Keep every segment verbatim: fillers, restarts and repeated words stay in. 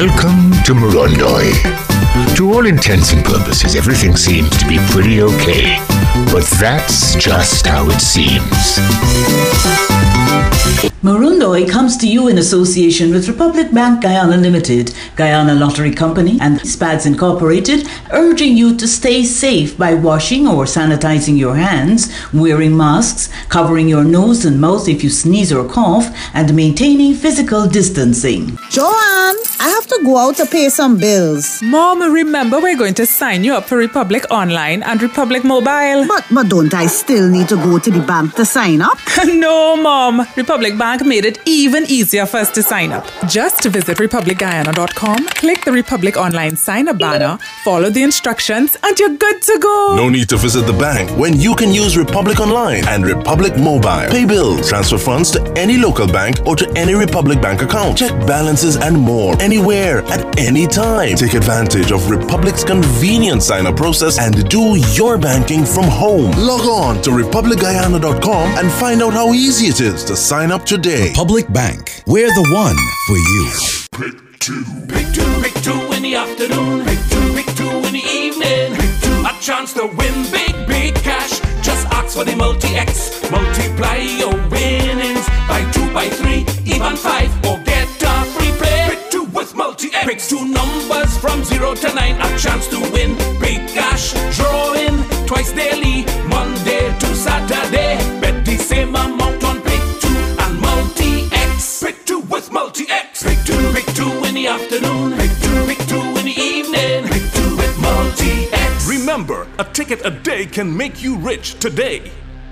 Welcome to Morondoi. To all intents and purposes, everything seems to be pretty okay. But that's just how it seems. Morondoi comes to you in association with Republic Bank Guyana Limited, Guyana Lottery Company, and SPADS Incorporated, urging you to stay safe by washing or sanitizing your hands, wearing masks, covering your nose and mouth if you sneeze or cough, and maintaining physical distancing. Joanne, I have to go out to pay some bills. Mom, remember we're going to sign you up for Republic Online and Republic Mobile. But, but don't I still need to go to the bank to sign up? No, Mom. Republic Bank made it even easier for us to sign up. Just visit republic guyana dot com, click the Republic Online sign up banner, follow the instructions, and you're good to go. No need to visit the bank when you can use Republic Online and Republic Mobile. Pay bills, transfer funds to any local bank or to any Republic Bank account. Check balances and more anywhere at any time. Take advantage of Republic's convenient sign up process and do your banking from home. Log on to republic guyana dot com and find out how easy it is to sign up today. Republic Bank, we're the one for you. Pick two. Pick two, pick two in the afternoon. Pick two, pick two in the evening. Pick two. A chance to win big, big cash. Just ask for the multi-X. Multiply your winnings by two, by three, even five. Or get a free play. Pick two with multi-X. Pick two numbers from zero to nine. A chance to win big cash. Drawing twice daily, Monday to Saturday. Bet the same amount on pick two and multi-X. Pick two with multi-X. Pick two, pick two in the afternoon. Pick two, pick two in the evening. Pick two with multi-X. Remember, a ticket a day can make you rich today.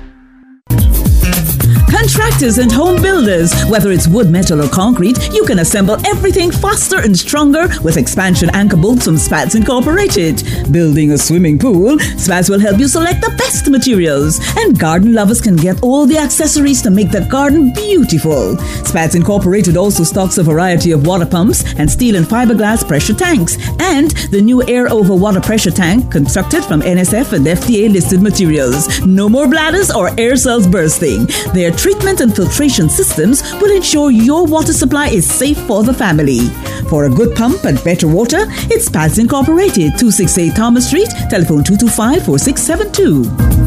Contractors and home builders, whether it's wood, metal or concrete, you can assemble everything faster and stronger with expansion anchor bolts from SPADS Incorporated. Building a swimming pool, SPADS will help you select the best materials. And garden lovers can get all the accessories to make the garden beautiful. SPADS Incorporated also stocks a variety of water pumps and steel and fiberglass pressure tanks. And the new air over water pressure tank constructed from N S F and F D A listed materials. No more bladders or air cells bursting. Their treatment and filtration systems will ensure your water supply is safe for the family. For a good pump and better water, it's SPADS Incorporated, two sixty-eight Thomas Street, telephone two two five, four six seven two.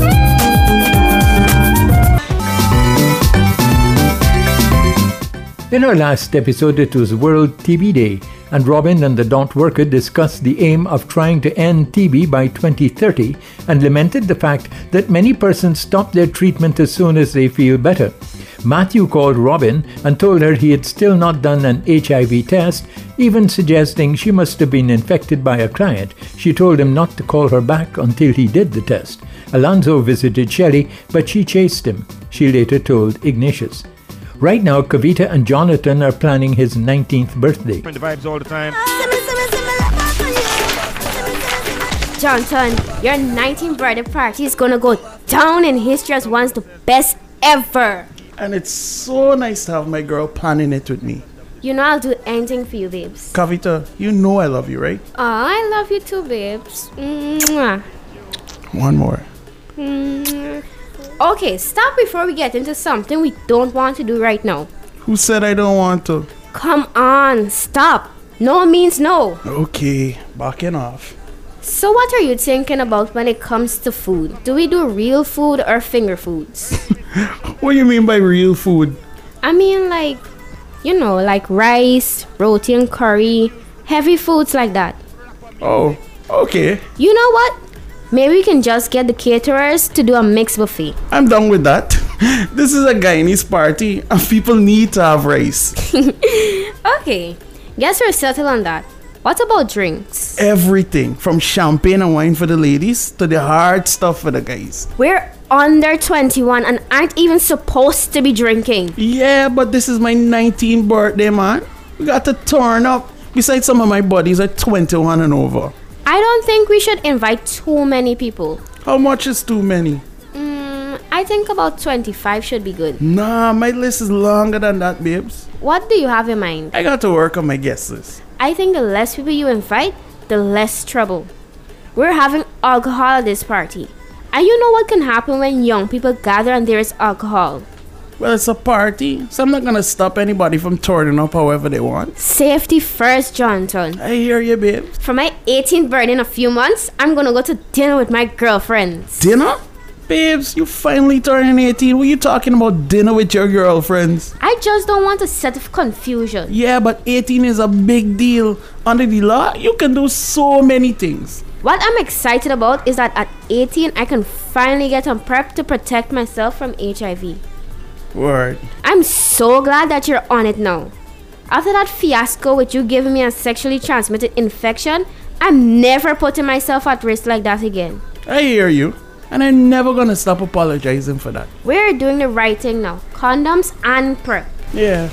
In our last episode, it was World T B Day, and Robin and the Daunt Worker discussed the aim of trying to end T B by twenty thirty and lamented the fact that many persons stop their treatment as soon as they feel better. Matthew called Robin and told her he had still not done an H I V test, even suggesting she must have been infected by a client. She told him not to call her back until he did the test. Alonzo visited Shelley, but she chased him, she later told Ignatius. Right now, Kavita and Jonathan are planning his nineteenth birthday. The vibes all the time. Jonathan, your nineteenth birthday party is gonna go down in history as one of the best ever. And it's so nice to have my girl planning it with me. You know I'll do anything for you, babes. Kavita, you know I love you, right? Oh, I love you too, babes. Mwah. One more. Mwah. Okay, stop before we get into something we don't want to do right now. Who said I don't want to? Come on, stop. No means no. Okay, backing off. So what are you thinking about when it comes to food? Do we do real food or finger foods? What do you mean by real food? I mean like, you know, like rice, roti and curry, heavy foods like that. Oh, okay. You know what? Maybe we can just get the caterers to do a mixed buffet. I'm done with that. This is a Guyanese party and people need to have rice. Okay, guess we're settled on that. What about drinks? Everything from champagne and wine for the ladies to the hard stuff for the guys. We're under twenty-one and aren't even supposed to be drinking. Yeah, but this is my nineteenth birthday, man. We got to turn up. Besides, some of my buddies are twenty-one and over. I don't think we should invite too many people. How much is too many? Mm, I think about twenty-five should be good. Nah, my list is longer than that, babes. What do you have in mind? I got to work on my guest list. I think the less people you invite, the less trouble. We're having alcohol at this party. And you know what can happen when young people gather and there is alcohol? Well, it's a party, so I'm not gonna stop anybody from turning up however they want. Safety first, Johnson. I hear you, babe. For my eighteenth birthday in a few months, I'm gonna go to dinner with my girlfriends. Dinner? Babes, you finally turning eighteen. What you talking about dinner with your girlfriends? I just don't want a set of confusion. Yeah, but eighteen is a big deal. Under the law, you can do so many things. What I'm excited about is that at eighteen, I can finally get on prep to protect myself from H I V. Word. I'm so glad that you're on it now. After that fiasco with you giving me a sexually transmitted infection, I'm never putting myself at risk like that again. I hear you. And I'm never gonna stop apologizing for that. We're doing the right thing now. Condoms and PrEP. Yeah.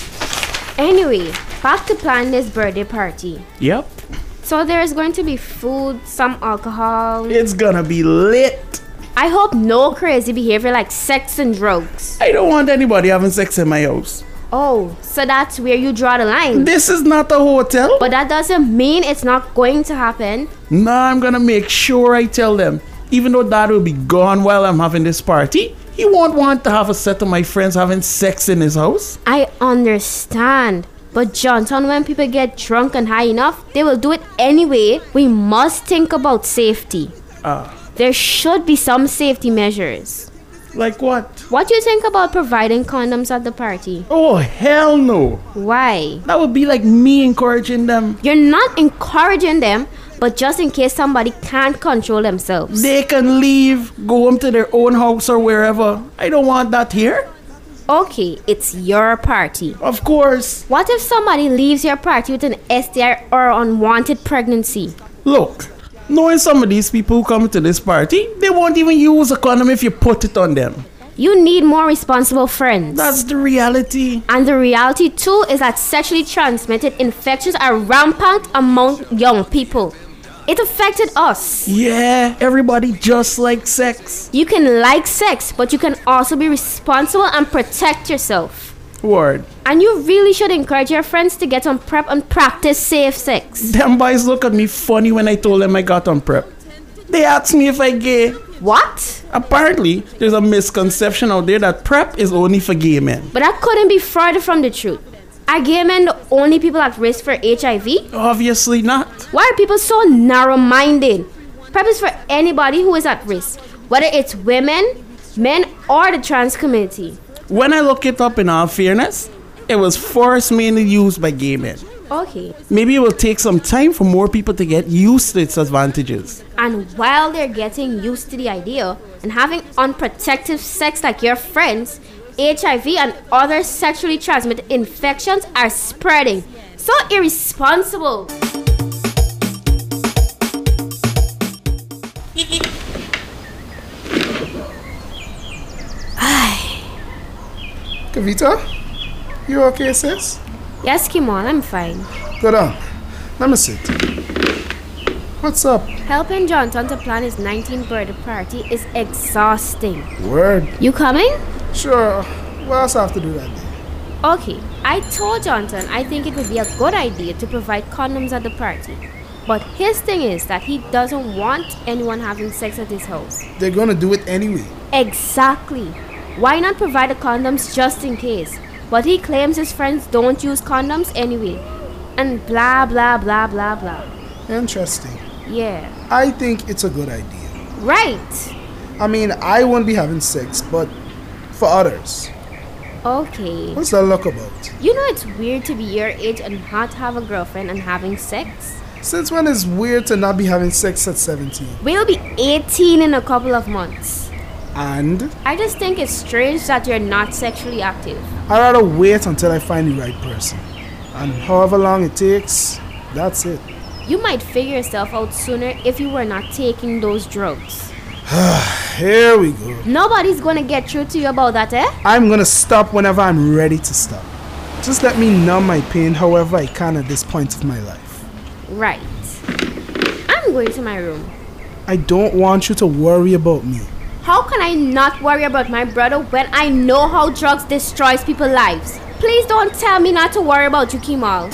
Anyway, back to plan this birthday party. Yep. So there's going to be food, some alcohol. It's gonna be lit. I hope no crazy behavior like sex and drugs. I don't want anybody having sex in my house. Oh, so that's where you draw the line. This is not a hotel. But that doesn't mean it's not going to happen. Nah, I'm gonna make sure I tell them. Even though Dad will be gone while I'm having this party, he won't want to have a set of my friends having sex in his house. I understand. But Johnson, when people get drunk and high enough, they will do it anyway. We must think about safety. Ah. There should be some safety measures. Like what? What do you think about providing condoms at the party? Oh, hell no. Why? That would be like me encouraging them. You're not encouraging them, but just in case somebody can't control themselves. They can leave, go home to their own house or wherever. I don't want that here. Okay, it's your party. Of course. What if somebody leaves your party with an S T I or unwanted pregnancy? Look, knowing some of these people who come to this party, they won't even use a condom if you put it on them. You need more responsible friends. That's the reality. And the reality too is that sexually transmitted infections are rampant among young people. It affected us. Yeah, everybody just likes sex. You can like sex, but you can also be responsible and protect yourself. Word. And you really should encourage your friends to get on PrEP and practice safe sex. Them boys look at me funny when I told them I got on PrEP. They asked me if I gay. What? Apparently, there's a misconception out there that PrEP is only for gay men. But that couldn't be further from the truth. Are gay men the only people at risk for H I V? Obviously not. Why are people so narrow-minded? PrEP is for anybody who is at risk, whether it's women, men, or the trans community. When I look it up in all fairness, it was first mainly used by gay men. Okay. Maybe it will take some time for more people to get used to its advantages. And while they're getting used to the idea and having unprotected sex like your friends, H I V and other sexually transmitted infections are spreading. So irresponsible. Kavita, you okay, sis? Yes, Kimal, I'm fine. Go down. Let me sit. What's up? Helping Johnson to plan his nineteenth birthday party is exhausting. Word. You coming? Sure. What else I have to do that day? Okay, I told Johnson I think it would be a good idea to provide condoms at the party. But his thing is that he doesn't want anyone having sex at his house. They're gonna do it anyway. Exactly. Why not provide the condoms just in case? But he claims his friends don't use condoms anyway. And blah blah blah blah blah. Interesting. Yeah. I think it's a good idea. Right. I mean, I won't be having sex, but for others. Okay. What's that look about? You know it's weird to be your age and not have a girlfriend and having sex? Since when is weird to not be having sex at seventeen? We'll be eighteen in a couple of months. And? I just think it's strange that you're not sexually active. I'd rather wait until I find the right person. And however long it takes, that's it. You might figure yourself out sooner if you were not taking those drugs. Here we go. Nobody's gonna get through to you about that, eh? I'm gonna stop whenever I'm ready to stop. Just let me numb my pain however I can at this point of my life. Right. I'm going to my room. I don't want you to worry about me. How can I not worry about my brother when I know how drugs destroys people's lives? Please don't tell me not to worry about you, Kimal.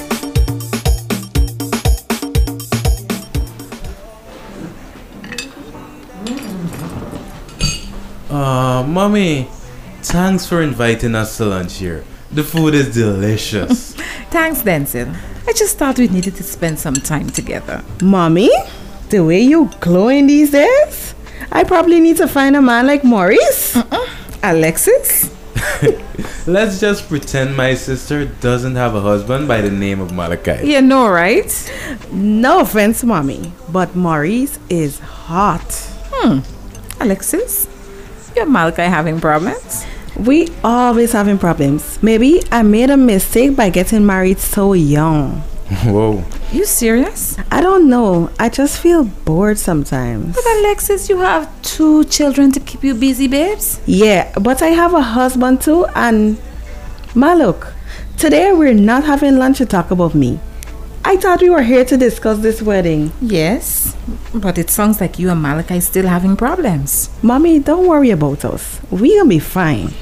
Uh, mommy, it's Thanks for inviting us to lunch here. The food is delicious. Thanks, Denzel. I just thought we needed to spend some time together. Mommy, the way you glowing these days, I probably need to find a man like Maurice. Uh-uh. Alexis? Let's just pretend my sister doesn't have a husband by the name of Malachi. You know, right? No offense, Mommy, but Maurice is hot. Hmm. Alexis, you and Malachi having problems? We always having problems. Maybe I made a mistake by getting married so young. Whoa. You serious? I don't know. I just feel bored sometimes. But Alexis, you have two children to keep you busy, babes. Yeah, but I have a husband too. And Maluk, today we're not having lunch to talk about me. I thought we were here to discuss this wedding. Yes, but it sounds like you and Malachi still having problems. Mommy, don't worry about us. We gonna be fine.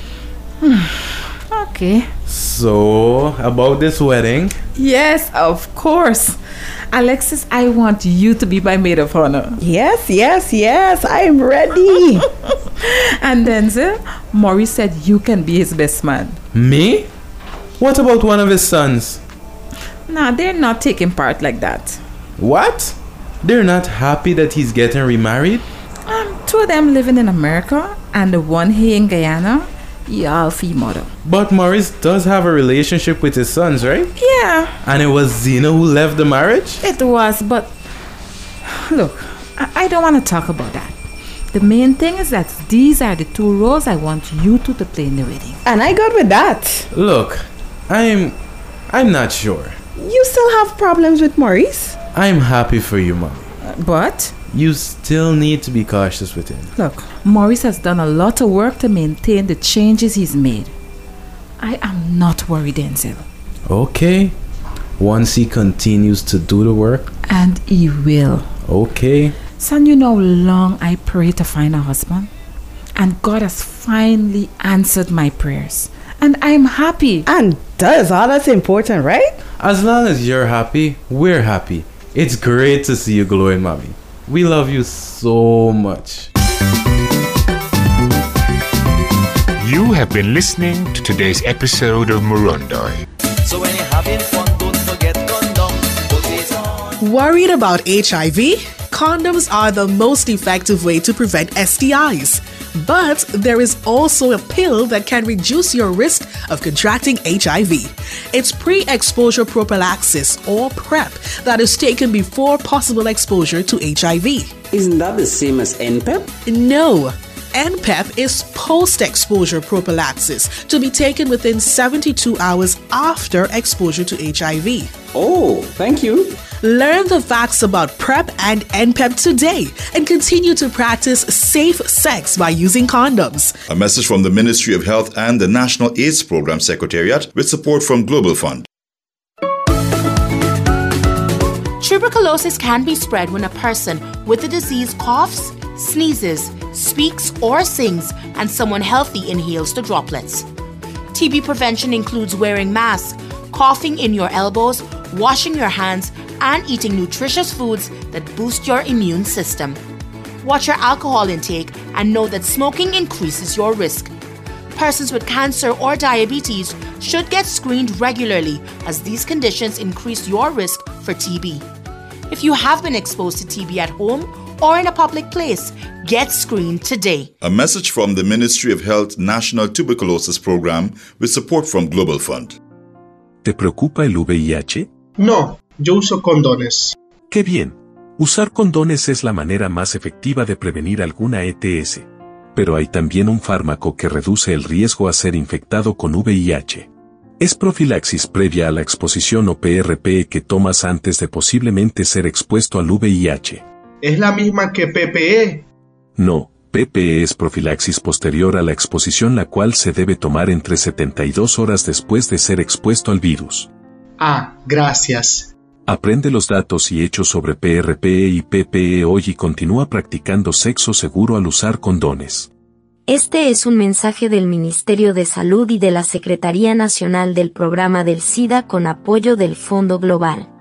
Okay. So, about this wedding? Yes, of course. Alexis, I want you to be my maid of honor. Yes, yes, yes. I'm ready. And Denzel, Maurice said you can be his best man. Me? What about one of his sons? Nah, they're not taking part like that. What? They're not happy that he's getting remarried? Um, two of them living in America and the one here in Guyana. Y'all female. But Maurice does have a relationship with his sons, right? Yeah. And it was Zena who left the marriage? It was, but look, I, I don't want to talk about that. The main thing is that these are the two roles I want you two to play in the wedding. And I good with that. Look, I'm I'm not sure. You still have problems with Maurice? I'm happy for you, Mommy. Uh, but you still need to be cautious with him. Look, Maurice has done a lot of work to maintain the changes he's made. I am not worried, Denzel. Okay. Once he continues to do the work. And he will. Okay. Son, you know how long I pray to find a husband? And God has finally answered my prayers. And I am happy. And that is all that's important, right? As long as you're happy, we're happy. It's great to see you glowing, Mommy. We love you so much. You have been listening to today's episode of Murundoi. So when you're having fun, don't forget condom. Put it on. Worried about H I V? Condoms are the most effective way to prevent S T Is. But there is also a pill that can reduce your risk of contracting H I V. It's pre-exposure prophylaxis, or PrEP, that is taken before possible exposure to H I V. Isn't that the same as N PEP? No. N PEP is post-exposure prophylaxis to be taken within seventy-two hours after exposure to H I V. Oh, thank you. Learn the facts about PrEP and N PEP today and continue to practice safe sex by using condoms. A message from the Ministry of Health and the National AIDS Program Secretariat with support from Global Fund. Tuberculosis can be spread when a person with the disease coughs, sneezes, speaks or sings, and someone healthy inhales the droplets. T B prevention includes wearing masks, coughing in your elbows, washing your hands, and eating nutritious foods that boost your immune system. Watch your alcohol intake and know that smoking increases your risk. Persons with cancer or diabetes should get screened regularly, as these conditions increase your risk for T B. If you have been exposed to T B at home or in a public place, get screened today. A message from the Ministry of Health National Tuberculosis Program with support from Global Fund. ¿Te preocupa el V I H? No, yo uso condones. ¡Qué bien! Usar condones es la manera más efectiva de prevenir alguna E T S. Pero hay también un fármaco que reduce el riesgo a ser infectado con V I H. Es profilaxis previa a la exposición o P R P que tomas antes de posiblemente ser expuesto al V I H. ¿Es la misma que P P E? No, P P E es profilaxis posterior a la exposición, la cual se debe tomar entre setenta y dos horas después de ser expuesto al virus. Ah, gracias. Aprende los datos y hechos sobre P R P E y P P E hoy y continúa practicando sexo seguro al usar condones. Este es un mensaje del Ministerio de Salud y de la Secretaría Nacional del Programa del SIDA con apoyo del Fondo Global.